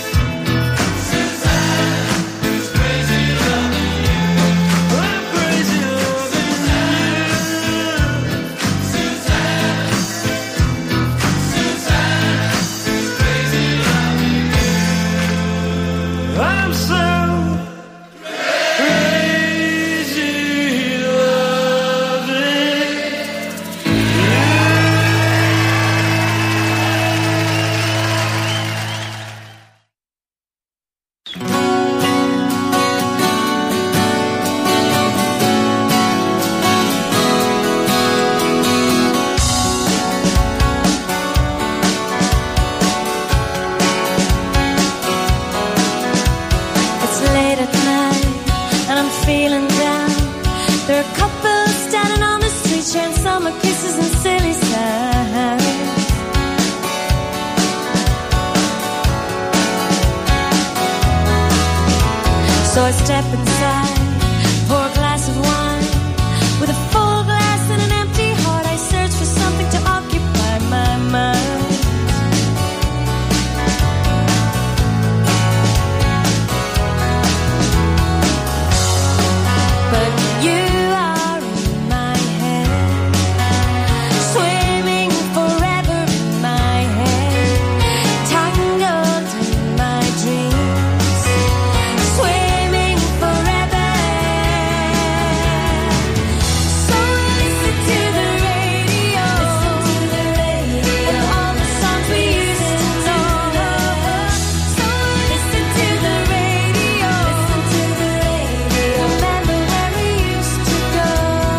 I'm so crazy loving So I step inside, pour a glass of wine. With a full glass and an empty heart, I search for something to occupy my mind. But you are in my head, swimming forever in my head, tangled in my dreams, swimming forever. So listen to the radio, and all the songs we used to know. So listen to the radio, remember where we used to go.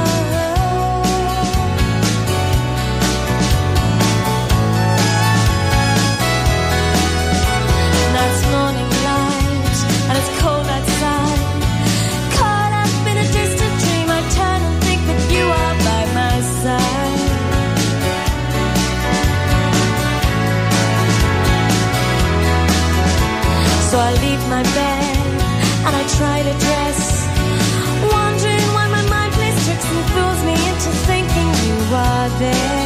Now it's morning light, and it's cold outside. Caught up in a distant dream, I turn and think that you are by my side. So I leave my bed and I try to dress, wondering why my mind plays tricks and fools me into thinking you are there.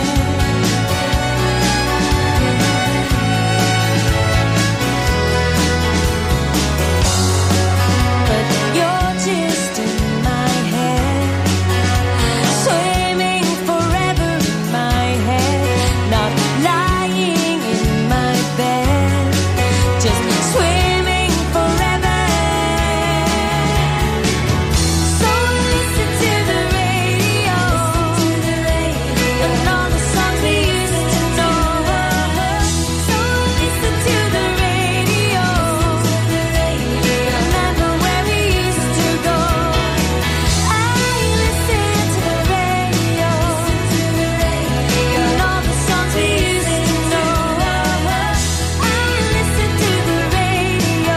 But you're just in my head, swimming forever in my head, not lying in my bed, just swimming forever. So listen to the radio, and all the songs we used to know. So listen to the radio, remember where we used to go. I listen to the radio, and all the songs we used to know. I listen to the radio,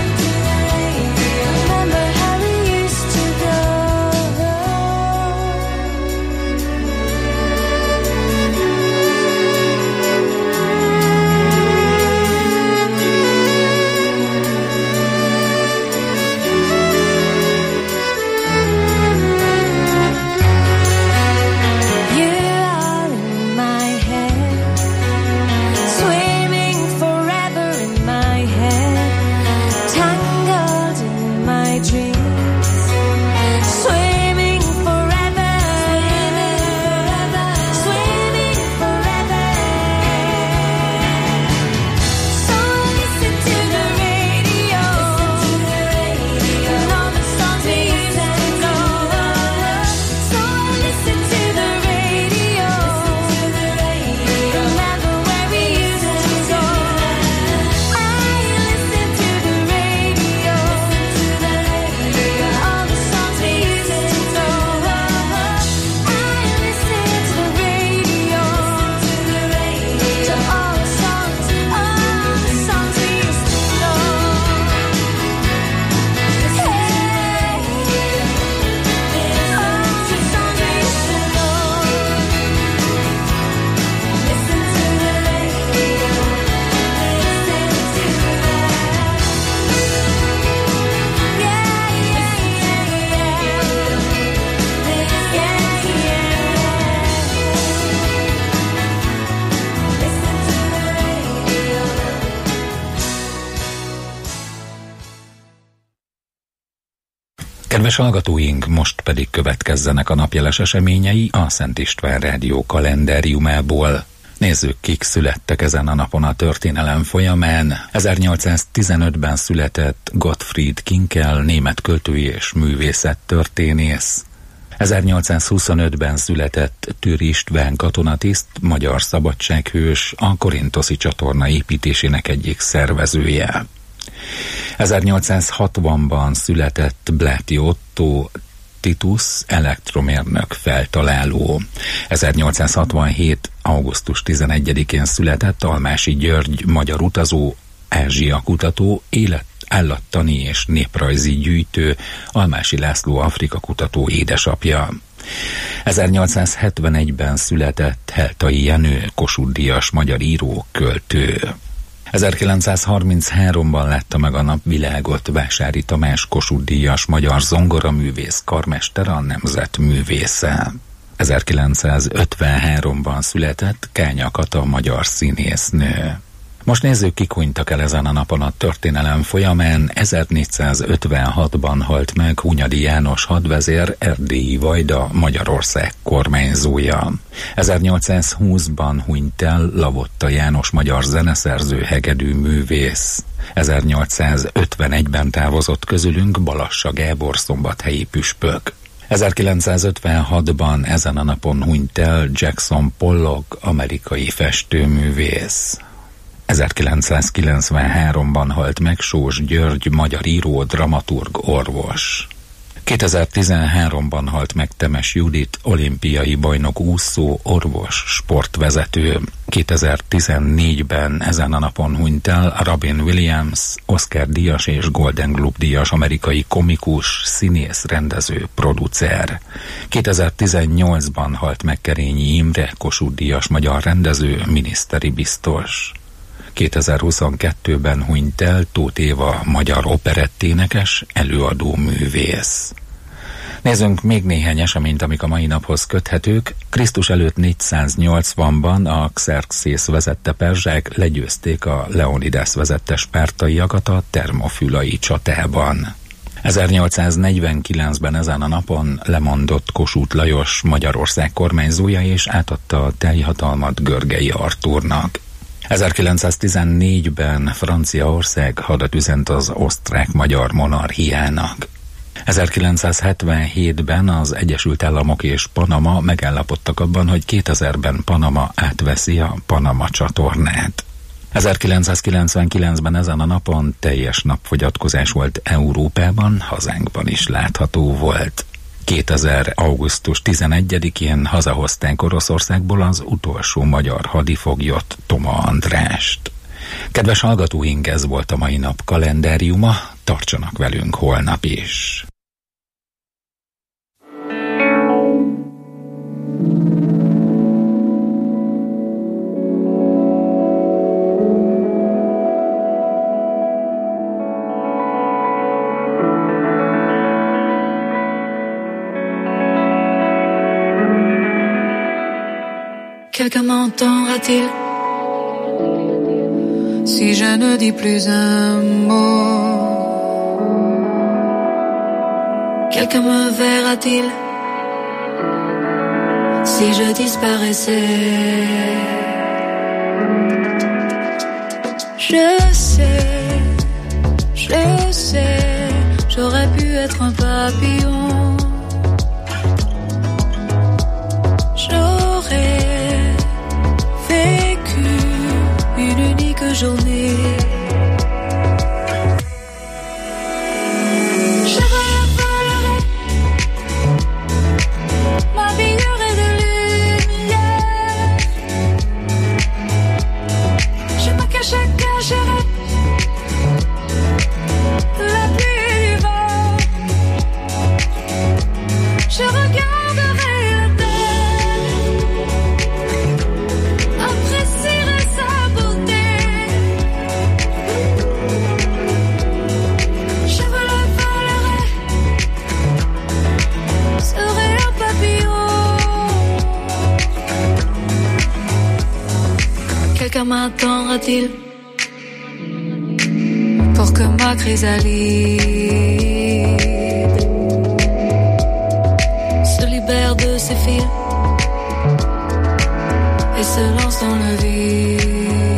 remember how we used to go. You are in my head, swimming forever in my head, tangled in my dreams, swimming forever, swimming forever. So listen to the radio, and all the songs we used to know. So listen to the radio, remember where we used to go. I listen to the radio, all the songs we used to know. I listen to the radio, to all the songs, all the songs we used to know. Hey, all the songs we used to know. Listen to the radio, listen to that. Yeah, yeah, yeah, yeah, yeah, yeah. Listen to the radio. Kedves hallgatóink, most pedig következzenek a napjeles eseményei a Szent István Rádió kalenderiumából. Nézzük, kik születtek ezen a napon a történelem folyamán. ezernyolcszáztizenötben született Gottfried Kinkel, német költő és művészettörténész. ezernyolcszázhuszonötben született Tür István katonatiszt, magyar szabadsághős, a Korintoszi csatorna építésének egyik szervezője. ezernyolcszázhatvanban született Bláti Otto, Titus elektromérnök feltaláló. ezernyolcszázhatvanhét. augusztus tizenegyedikén született Almási György, magyar utazó, Ázsia kutató, élet, állattani és néprajzi gyűjtő, Almási László Afrika kutató édesapja. ezernyolcszázhetvenegyben született Heltai Jenő, Kossuth-díjas magyar író, költő. ezerkilencszázharmincháromban látta meg a napvilágot Vásári Tamás, Kossuth-díjas magyar zongoraművész, karmester, a nemzet művésze. ezerkilencszázötvenháromban született Kánya Kata, magyar színésznő. Most nézzük, kik hunytak el ezen a napon a történelem folyamán. ezernégyszázötvenhatban halt meg Hunyadi János hadvezér, erdélyi vajda, Magyarország kormányzója. ezernyolcszázhúszban hunyt el Lavotta János, magyar zeneszerző, hegedű művész. ezernyolcszázötvenegyben távozott közülünk Balassa Gábor, szombathelyi püspök. ezerkilencszázötvenhatban ezen a napon hunyt el Jackson Pollock, amerikai festőművész. ezerkilencszázkilencvenháromban halt meg Sós György, magyar író, dramaturg, orvos. kétezer-tizenháromban halt meg Temes Judit, olimpiai bajnok úszó, orvos, sportvezető. kétezer-tizennégyben ezen a napon hunyt el Robin Williams, Oscar-díjas és Golden Globe-díjas amerikai komikus, színész, rendező, producer. kétezer-tizennyolcban halt meg Kerényi Imre, Kossuth-díjas magyar rendező, miniszteri biztos. kétezer-huszonkettőben hunyt el Tóth Éva, magyar operetténekes, előadó művész. Nézzünk még néhány eseményt, amik a mai naphoz köthetők. Krisztus előtt négyszáznyolcvanban a Xerxész vezette perzsák legyőzték a Leonidas vezette spártaiakat a Termofülai csatában. ezernyolcszáznegyvenkilencben ezen a napon lemondott Kossuth Lajos, Magyarország kormányzója, és átadta a teljhatalmat Görgei Artúrnak. ezerkilencszáztizennégyben Franciaország hadat üzent az osztrák-magyar monarchiának. ezerkilencszázhetvenhétben az Egyesült Államok és Panama megállapodtak abban, hogy kétezerben Panama átveszi a Panama csatornát. ezerkilencszázkilencvenkilencben ezen a napon teljes napfogyatkozás volt Európában, hazánkban is látható volt. kétezer. augusztus tizenegyedikén hazahozták Oroszországból az utolsó magyar hadifoglyot, Toma Andrást. Kedves hallgatóink, ez volt a mai nap kalendáriuma, tartsanak velünk holnap is. Quelqu'un m'entendra-t-il si je ne dis plus un mot? Quelqu'un me verra-t-il si je disparaissais? Je sais, je sais, j'aurais pu être un papillon. J'aurais vécu une unique journée. Je volerai, m'habillerai de lumière. Je me cacherai, cacherai la pluie et du vent. Je regarderai la terre, apprécierai sa beauté. Je volerai, serai un papillon. Quelqu'un m'attendra-t-il pour que ma chrysalide se libère de ses fils et se lance dans la vie.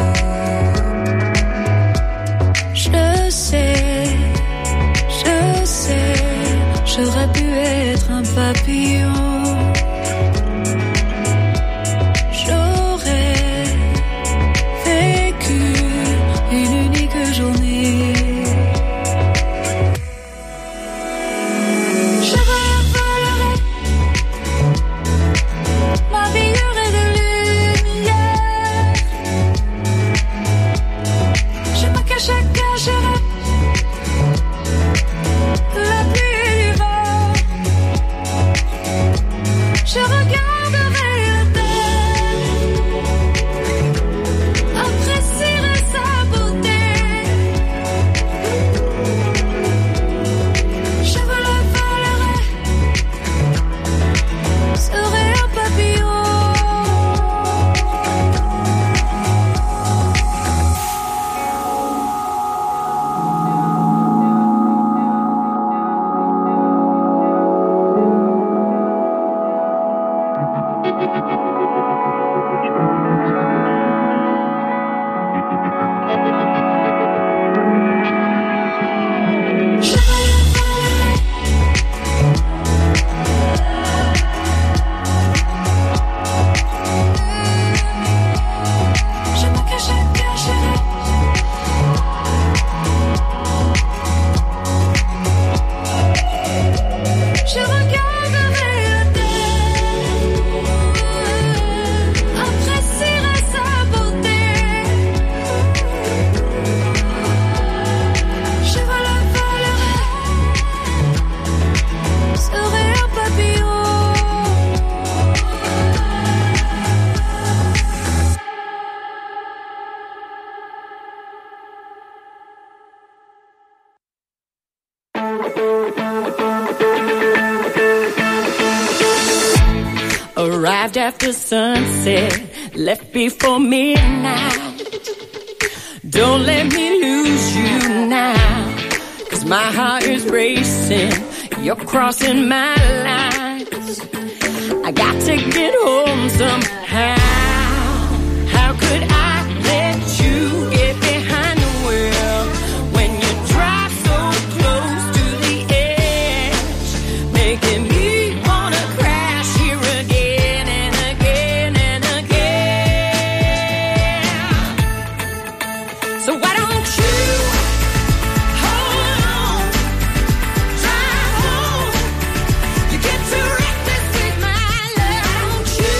Je sais, je sais, j'aurais pu être un papillon. J'aurais vécu une unique journée. Je volerai, m'habillerai de lumière. Je me cacherai, cacherai la pluie et l'hiver. Je regarderai la terre, apprécierai sa beauté. Je me la volerai, serai un papillon. Je me cacherai, cacherai. Je regarderai la terre, apprécierai sa beauté. Je me la volerai, serai un papillon. Arrived after sunset, left before midnight. Don't let me lose you now, 'cause my heart is racing. You're crossing my lines. I got to get home somehow. How could I let you get behind the wheel when you drive so close to the edge, making me wanna crash here again and again and again? So why don't you hold on, drive home? You get too reckless with my love. Why don't you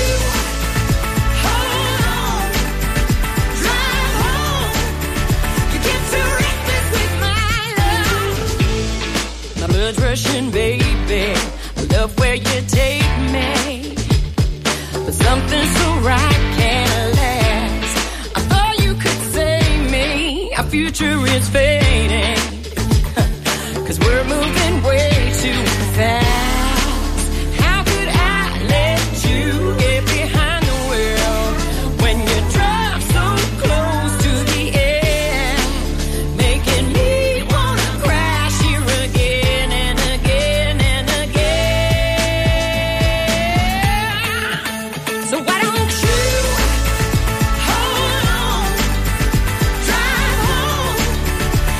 hold on, drive home? You get too reckless with my love. My blood's rushing, baby. I love where you take me, but something so right can't last. I thought you could save me. Our future is fading, 'cause we're moving way too fast. How could I let you get behind the wheel when you drive so close to the end, making me wanna crash here again and again and again? So why don't you hold on, drive home?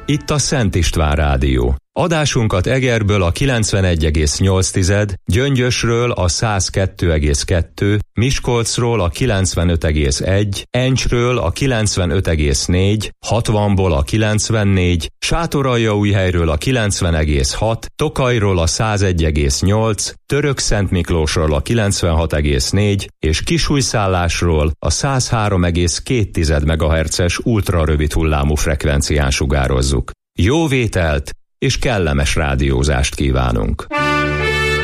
itt a Szent István Rádió. Adásunkat Egerből a kilencvenegy egész nyolc, Gyöngyösről a száz kettő egész kettő, Miskolcról a kilencvenöt egész egy, Encsről a kilencvenöt egész négy, hatvanból a kilencvennégy, Sátoraljaújhelyről a kilencven egész hat, Tokajról a száz egy egész nyolc, Törökszentmiklósról a kilencvenhat egész négy és Kisújszállásról a száz három egész két megahertzes ultrarövid hullámú frekvencián sugározzuk. Jó vételt és kellemes rádiózást kívánunk!